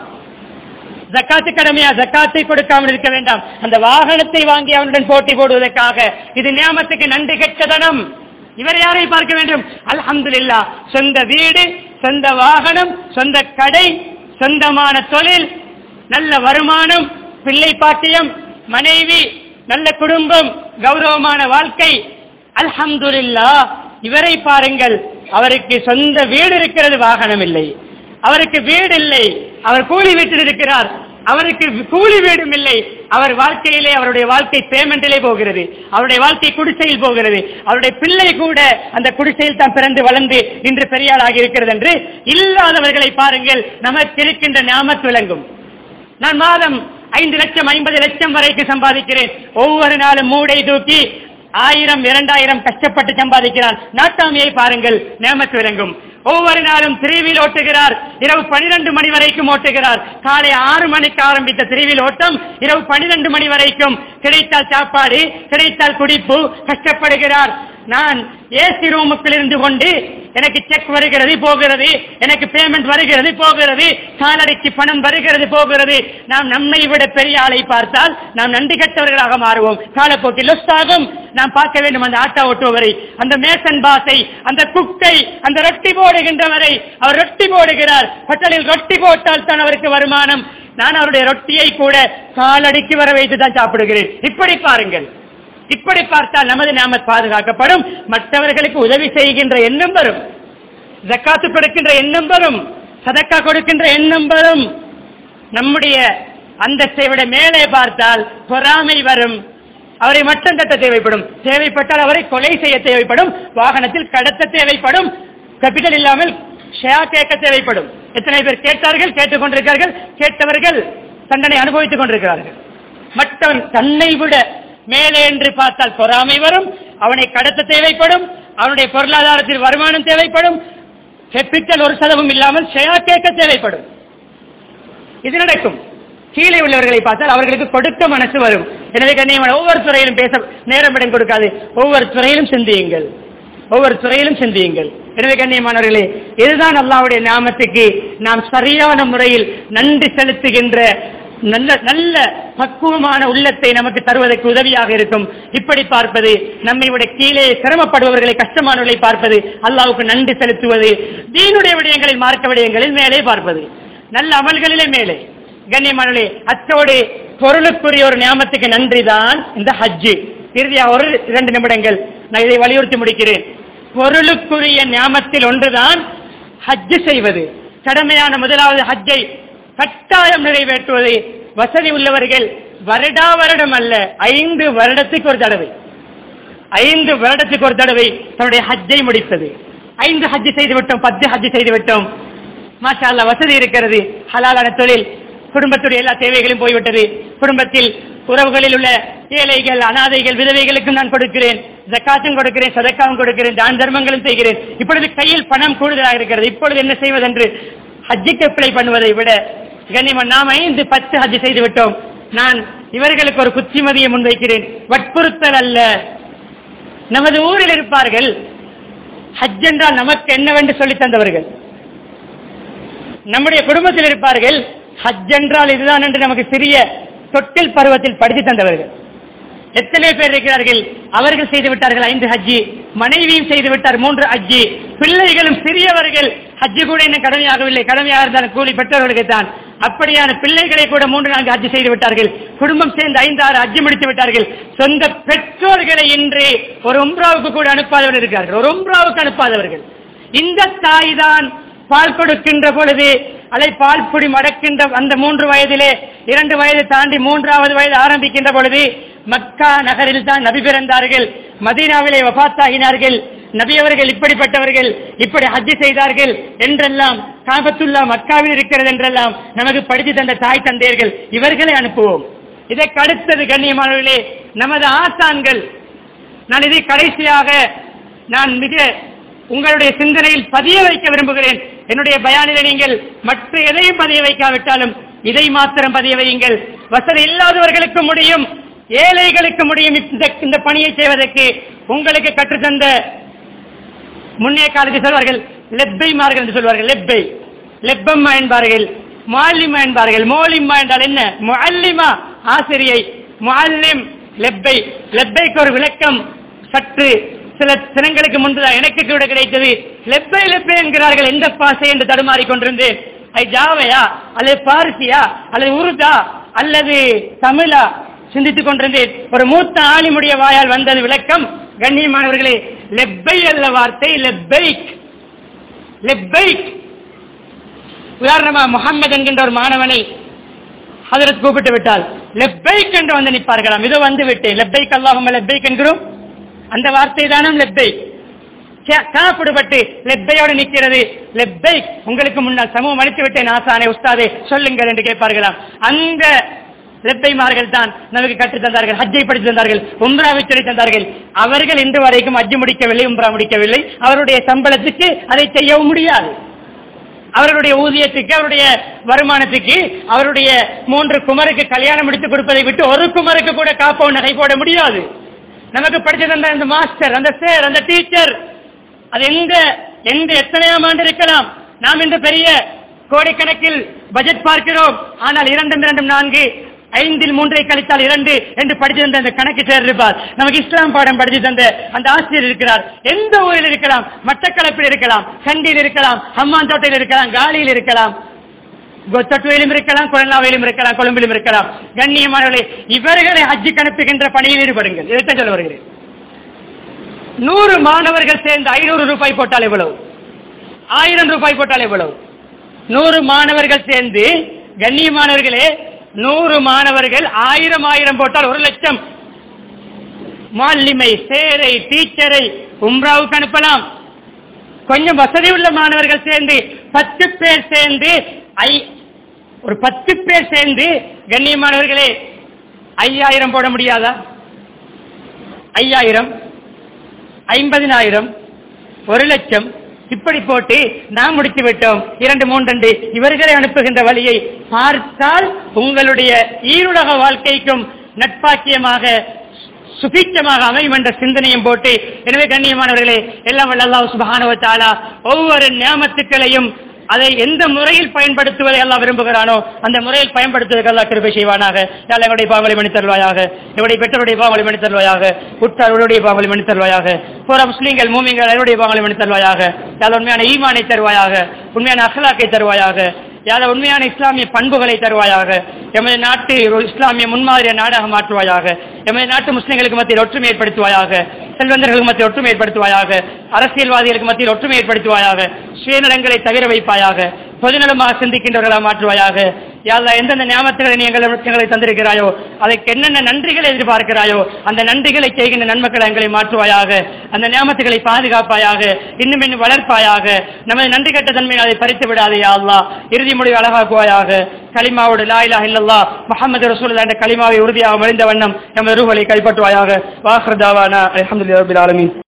ஜக்காத்து கடமையா, ஜக்காத்தை கொடுக்காமல் இருக்க வேண்டாம். அந்த வாகனத்தை வாங்கி அவனுடன் போட்டி போடுவதற்காக இது நியாமத்துக்கு நன்றி கெட்டதனம். இவர் யாரை பார்க்க வேண்டும்? அல்ஹம்துலில்லாஹ், சொந்த வீடு, சொந்த வாகனம், சொந்த கடை, சொந்தமான தொழில், நல்ல வருமானம், பிள்ளை பாட்டியம், மனைவி, நல்ல குடும்பம், கௌரவமான வாழ்க்கை. அல்ஹம்துலில்லாஹ். இவரை பாருங்கள், அவருக்கு சொந்த வீடு இருக்கிறது, வாகனம் இல்லை. அவருக்கு வீடு இல்லை, அவர் கூலி வீட்டில் இருக்கிறார். அவருக்கு கூலி வீடும் இல்லை. அவர் வாழ்க்கையிலே அவருடைய வாழ்க்கை பேமெண்டிலே போகிறது. அவருடைய வாழ்க்கை குடிசையில் போகிறது. அவருடைய பிள்ளை கூட அந்த குடிசையில் தான் பிறந்து வளர்ந்து இன்று பெரியாளாகி இருக்கிறது என்று இல்லாதவர்களை பாருங்கள். நமக்கு இருக்கின்ற நியாமத் விளங்கும். நான் மாதம் ஐந்து லட்சம் ஐம்பது லட்சம் வரைக்கும் சம்பாதிக்கிறேன். ஒவ்வொரு நாளும் மூடை தூக்கி ஆயிரம் இரண்டாயிரம் கஷ்டப்பட்டு சம்பாதிக்கிறான். நாட்டாமையை பாருங்கள், நியமத்து விளங்கும். ஒவ்வொரு நாளும் திருவில் ஓட்டுகிறார். இரவு பனிரெண்டு மணி வரைக்கும் ஓட்டுகிறார். காலை ஆறு மணிக்கு ஆரம்பித்த திருவில் ஓட்டம் இரவு பனிரெண்டு மணி வரைக்கும். கிடைத்தால் சாப்பாடு, கிடைத்தால் குடிப்பு, கஷ்டப்படுகிறார். நான் ஏசி ரூமுக்குள் இருந்து கொண்டு எனக்கு செக் வருகிறது போகிறது, எனக்கு பேமெண்ட் வருகிறது போகிறது, சாலடிக்கு பணம் வருகிறது போகிறது. நாம் நம்மை விட பெரிய ஆளை பார்த்தால் நாம் நன்றி கட்டவர்களாக மாறுவோம். காலப்போக்கில் லொஸ் ஆகும். நாம் பார்க்க வேண்டும் அந்த ஆட்டோ ஓட்டுவரை, அந்த மேசன் பாசை, அந்த குக்கை, அந்த ரொட்டி போடுகின்றவரை. அவர் ரொட்டி போடுகிறார். ஹோட்டலில் ரொட்டி போட்டால் தான் அவருக்கு வருமானம். நான் அவருடைய ரொட்டியை கூட காலடிக்கு வர வைத்து தான் சாப்பிடுகிறேன். இப்படி பாருங்கள். இப்படி பார்த்தால் நமது நியாமத் பாதுகாக்கப்படும். மற்றவர்களுக்கு உதவி செய்கின்ற எண்ணம் வரும், ஜக்காத்து கொடுக்கின்ற எண்ணம் வரும், சதக்கா கொடுக்கின்ற எண்ணம் வரும். நம்முடைய அந்தஸ்தை விட மேலே பார்த்தால் பொறாமை வரும். அவரை மட்டும் தட்ட தேவைப்படும். தேவைப்பட்டால் அவரை கொலை செய்ய தேவைப்படும். வாகனத்தில் கடத்த தேவைப்படும். கேபிட்டல் இல்லாமல் ஷேர் கேட்க தேவைப்படும். எத்தனை பேர் கேட்டார்கள், கேட்டுக் கொண்டிருக்கிறார்கள். கேட்டவர்கள் தண்டனை அனுபவித்துக் கொண்டிருக்கிறார்கள். மற்றவன் தன்னை விட மேலே என்று பார்த்தால் பொறாமை வரும். அவனை கடத்த தேவைப்படும். அவனுடைய பொருளாதாரத்தில் வருமானம் தேவைப்படும். கேபிட்டல் ஒரு சதவீதம் இல்லாமல் ஷேர் கேட்க தேவைப்படும். இது நடக்கும். கீழே உள்ளவர்களை பார்த்தால் அவர்களுக்கு கொடுக்க மனசு வரும். எனவே கண்ணியமான ஒவ்வொரு துறையிலும் பேச நேரம் இடம் கொடுக்காது. ஒவ்வொரு துறையிலும் சிந்தியுங்கள், ஒவ்வொரு துறையிலும் சிந்தியுங்கள். எனவே கண்ணியமானவர்களே, இதுதான் அல்லாஹ்வுடைய நாமத்துக்கு நாம் சரியான முறையில் நன்றி செலுத்துகின்ற நல்ல நல்ல பக்குவமான உள்ளத்தை நமக்கு தருவதற்கு உதவியாக இருக்கும். இப்படி பார்ப்பது, நம்மை விட கீழே சிரமப்படுபவர்களை, கஷ்டமானவர்களை பார்ப்பது, அல்லாஹ்வுக்கு நன்றி செலுத்துவது, தீனுடைய விடயங்களில், மார்க்க விடயங்களில் மேலே பார்ப்பது, நல்ல அமல்களிலே மேலே. கண்ணியமானவர்களே, அத்தோடு பொருளுக்குரிய ஒரு நியாமத்துக்கு நன்றிதான் இந்த ஹஜ்ஜு. இறுதியாக ஒரு இரண்டு நிமிடங்கள் நான் இதை வலியுறுத்தி முடிக்கிறேன். பொருளுக்குரிய நியாமத்தில் ஒன்றுதான் ஹஜ்ஜு செய்வது. கடமையான முதலாவது ஹஜ்ஜை கட்டாயம் நிறைவேற்றுவது. வசதி உள்ளவர்கள் வருடா வருடம் அல்ல, ஐந்து வருடத்துக்கு ஒரு தடவை, ஐந்து வருடத்துக்கு ஒரு தடவை தன்னுடைய ஹஜ்ஜை முடிப்பது. ஐந்து ஹஜ்ஜு செய்து விட்டோம், பத்து ஹஜ்ஜு செய்து விட்டோம், மாஷா அல்லாஹ், வசதி இருக்கிறது, ஹலாலான தொழில், குடும்பத்துடைய எல்லா தேவைகளும் போய்விட்டது. குடும்பத்தில் உறவுகளில் உள்ள ஏழைகள், அனாதைகள், விதவைகளுக்கும் நான் கொடுக்கிறேன், ஜக்காத்தும் கொடுக்கிறேன், சதக்காவும் கொடுக்கிறேன், தான தர்மங்களும் செய்கிறேன். இப்பொழுது கையில் பணம் கூடுதலாக இருக்கிறது. இப்பொழுது என்ன செய்வதென்று ஹஜ்ஜுக்கு அப்ளை பண்ணுவதை விட கண்ணியமான நாம் ஐந்து பத்து ஹஜ் செய்து விட்டோம். நான் இவர்களுக்கு ஒரு குத்திமதியை முன்வைக்கிறேன். வற்புறுத்தல் அல்ல. நமது ஊரில் இருப்பார்கள், ஹஜ் என்றால் நமக்கு என்னவென்று சொல்லி தந்தவர்கள். நம்முடைய குடும்பத்தில் இருப்பார்கள், ஹஜ் என்றால் இதுதான் என்று நமக்கு சிறிய தொட்டில் பருவத்தில் படித்து தந்தவர்கள். எத்தனை பேர் இருக்கிறார்கள், அவர்கள் செய்து விட்டார்கள் ஐந்து ஹஜ்ஜி, மனைவியும் செய்து விட்டார் மூன்று ஹஜ்ஜி, பிள்ளைகளும் சிறியவர்கள் ஹஜ்ஜி கூட இன்னும் கடமையாகவில்லை, கடமையாக இருந்தாலும் கூலி பெற்றவர்களுக்கு தான். அப்படியான பிள்ளைகளை கூட மூன்று நான்கு ஹஜ்ஜி செய்து விட்டார்கள். குடும்பம் சேர்ந்து ஐந்து ஆறு ஹஜ்ஜி முடித்து விட்டார்கள். சொந்த பெற்றோர்களை இன்று ஒரு உம்ராவுக்கு கூட அனுப்பாதவர்கள் இருக்கிறார்கள், ஒரு உம்ராவுக்கு அனுப்பாதவர்கள். இந்த தாய் தான் பால் கொடுக்கின்ற பொழுது, அதை பால் புடி மடக்கின்ற அந்த மூன்று வயதிலே, இரண்டு வயது தாண்டி மூன்றாவது வயது ஆரம்பிக்கின்ற பொழுது மக்கா நகரில் தான் நபி பிறந்தார்கள், மதீனாவிலே வஃபாத்தாகினார்கள். நபி அவர்கள் இப்படிப்பட்டவர்கள், இப்படி ஹஜ்ஜி செய்தார்கள் என்றெல்லாம், காபத்துல்லா மக்காவில் இருக்கிறது என்றெல்லாம் நமக்கு படித்து தந்த தாய் தந்தையர்கள், இவர்களை அனுப்புவோம். இதற்கு அடுத்தது கண்ணியமானவர்களே, நமது ஆசான்கள். நான் இதை கடைசியாக நான் மிக உங்களுடைய சிந்தனையில் பதிய வைக்க விரும்புகிறேன். என்னுடைய பயானிலே நீங்கள் மற்ற எதையும் பதிய வைக்காவிட்டாலும் இதை மாத்திரம் பதிய வையுங்கள். வசதி இல்லாதவர்களுக்கு முடியும், ஏழைகளுக்கு முடியும் இந்த பணியை செய்வதற்கு. உங்களுக்கு கற்றுத்தந்த முன்னே காலத்தில் சொல்வார்கள் லெப்பைமார்கள் என்று சொல்வார்கள். லெப்பை, லெப்பம்மா என்பார்கள், முஅல்லிமா என்பார்கள். மோலிம்மா என்றால் என்ன? முஅல்லிமா ஆசிரியை, முஅல்லிம், லெப்பை. லெப்பைக்கு ஒரு விளக்கம் சற்று சில தினங்களுக்கு முன்புதான் எனக்கு கூட கிடைத்தது. லெப்பை லெப்பை என்கிறார்கள். எந்த பாசை என்று தடுமாறி கொண்டிருந்தேன். அது ஜாவையா அல்லது பாரசியா அல்லது உருதா அல்லது தமிழா சிந்தித்துக் கொண்டிருந்தேன். ஒரு மூத்த ஆலிமுடைய வாயால் வந்தது விளக்கம். கண்ணியமானவர்களே, லெப்பை அல்ல வார்த்தை, லெப்பைக். லெப்பைக். உதாரணமா முஹம்மது என்கின்ற ஒரு மாணவனை ஹஜ்ரத் கூப்பிட்டு விட்டால் லெப்பைக் என்று வந்து நிற்பார்களாம். இதோ வந்து விட்டேன், லெப்பைக் அல்லாஹும்ம லெப்பைக் என்கிறோம். அந்த வார்த்தை தானும் லெப்பை. காப்புடுபட்டு லெப்பையோடு நிற்கிறது. லெப்பை, உங்களுக்கு முன்னால் சமூகம் அளித்து விட்டேன் ஆசானே, உஸ்தாதே சொல்லுங்கள் என்று கேட்பார்களாம். அந்த லெப்பைமார்கள் தான் நமக்கு கற்றுத் தந்தார்கள், ஹஜ்ஜை படித்து தந்தார்கள், உம்ராவை சொல்லி தந்தார்கள். அவர்கள் இன்று வரைக்கும் ஹஜ்ஜு முடிக்கவில்லை, உம்ரா முடிக்கவில்லை. அவருடைய சம்பளத்துக்கு அதை செய்யவும் முடியாது. அவர்களுடைய ஊதியத்துக்கு, அவருடைய வருமானத்துக்கு, அவருடைய மூன்று குமருக்கு கல்யாணம் முடித்து கொடுப்பதை விட்டு ஒரு குமருக்கு கூட காப்போ நகை போட முடியாது. நமக்கு படித்து தந்த அந்த மாஸ்டர், அந்த சேர், அந்த டீச்சர், அது எந்த எந்த எத்தனையாம் ஆண்டு இருக்கலாம். நாம் இந்த பெரிய கோடிக்கணக்கில் பட்ஜெட் பார்க்கிறோம். ஆனால் இரண்டும் இரண்டும் நான்கு, ஐந்தில் மூன்றை கழித்தால் இரண்டு என்று படித்து தந்த அந்த கணக்கு சேர் இருப்பார். நமக்கு இஸ்லாம் பாடம் படித்து தந்த அந்த ஆசிரியர் இருக்கிறார். எந்த ஊரில் இருக்கலாம், மட்டக்களப்பில் இருக்கலாம், கண்டியில் இருக்கலாம், ஹம்மாந்தோட்டையில் இருக்கலாம், காலியில் இருக்கலாம், கொத்தட்டுவையிலும் இருக்கலாம், குரலாவையிலும் இருக்கலாம், கொழும்பிலும் இருக்கலாம். கண்ணியமானவர்களே, இவர்களை ஹஜ்ஜுக்கு அனுப்புகின்ற பணியில் ஈடுபடுங்கள். இதைத்தான் சொல்ல வருகிறேன். நூறு மாணவர்கள் சேர்ந்து ஐநூறு ரூபாய் போட்டால் எவ்வளவு? ஆயிரம் ரூபாய் போட்டால் எவ்வளவு? நூறு மாணவர்கள் சேர்ந்து, கண்ணியமானவர்களே, நூறு மாணவர்கள் ஆயிரம் ஆயிரம் போட்டால் ஒரு லட்சம். மாலிமை, சேரை, டீச்சரை உம்ராவுக்கு அனுப்பலாம். கொஞ்சம் வசதி உள்ள மாணவர்கள் சேர்ந்து பத்து பேர் சேர்ந்து ஒரு பத்து பேர் சேர்ந்து கண்ணியமானவர்களே ஐயாயிரம் போட முடியாதா? ஐயாயிரம், ஐம்பதினாயிரம், ஒரு லட்சம், இப்படி போட்டு நாம் முடித்து விட்டோம் இரண்டு மூன்று இவர்களை அனுப்புகின்ற வழியை பார்த்தால் உங்களுடைய ஈருலக வாழ்க்கைக்கும் நட்பாக்கியமாக சுபீட்சமாக அமையும் என்ற சிந்தனையும் போட்டு, எனவே கண்ணியமானவர்களே, எல்லாம் வல்ல அல்லாஹ் சுப்ஹானஹு வ தஆலா ஒவ்வொரு நியாமத்துக்களையும் அதை எந்த முறையில் பயன்படுத்துவதை அல்லாஹ் விரும்புகிறானோ அந்த முறையில் பயன்படுத்துவதற்கு அல்லாஹ் கிருபை செய்வானாக. யாழ் எங்களுடைய பாவங்களை மன்னித்து தருவாயாக, எங்களுடைய பெற்றோருடைய பாவங்களை மன்னித்து தருவாயாக, உற்றார்களுடைய பாவங்களை மன்னித்து தருவாயாக, புற முஸ்லீம்கள் மூமின்கள் அவருடைய பாவங்களை மன்னித்து தருவாயாக. யாழ் உண்மையான ஈமானை தருவாயாக, உண்மையான அக்லாக்கை தருவாயாக, யாழ் உண்மையான இஸ்லாமிய பண்புகளை தருவாயாக. எமது நாட்டு இஸ்லாமிய முன்மாதிரிய நாடாக மாற்றுவாயாக. எமது நாட்டு முஸ்லிம்களுக்கு மத்தியில் ஒற்றுமை ஏற்படுத்துவாயாக, செல்வந்தர்களுக்கு மத்தியில் ஒற்றுமை ஏற்படுத்துவாயாக, அரசியல்வாதிகளுக்கு மத்தியில் ஒற்றுமை ஏற்படுத்துவாயாக, சுயநலங்களை தவிர வைப்பாயாக, பொதுநலமாக சிந்திக்கின்றவர்களாக மாற்றுவாயாக. யா அல்லாஹ் எந்தெந்த நியாமத்துகளை நீ எங்களை தந்திருக்கிறாயோ அதற்கு என்னென்ன நன்றிகளை எதிர்பார்க்கிறாயோ அந்த நன்றிகளை செய்கின்ற நன்மக்களை எங்களை மாற்றுவாயாக. அந்த நியாமத்துகளை பாதுகாப்பாயாக, இன்னும் இன்னும் வளர்ப்பாயாக. நமது நன்றி கட்ட தன்மையை அதை பறித்து விடாதே யா அல்லாஹ். இறுதி முடிவு அழகாக்குவாயாக. கலிமாவோடு லா இலாஹ இல்லல்லாஹ் முஹம்மது ரசூலுல்லாஹ் என்ற கலிமாவை உறுதியாக மொழிந்த வண்ணம் நமது ரூஹ்களை கைப்பற்றுவாயாக. வாஹிர் தாவானா அல்ஹம்துலில்லாஹி ரப்பில் ஆலமீன்.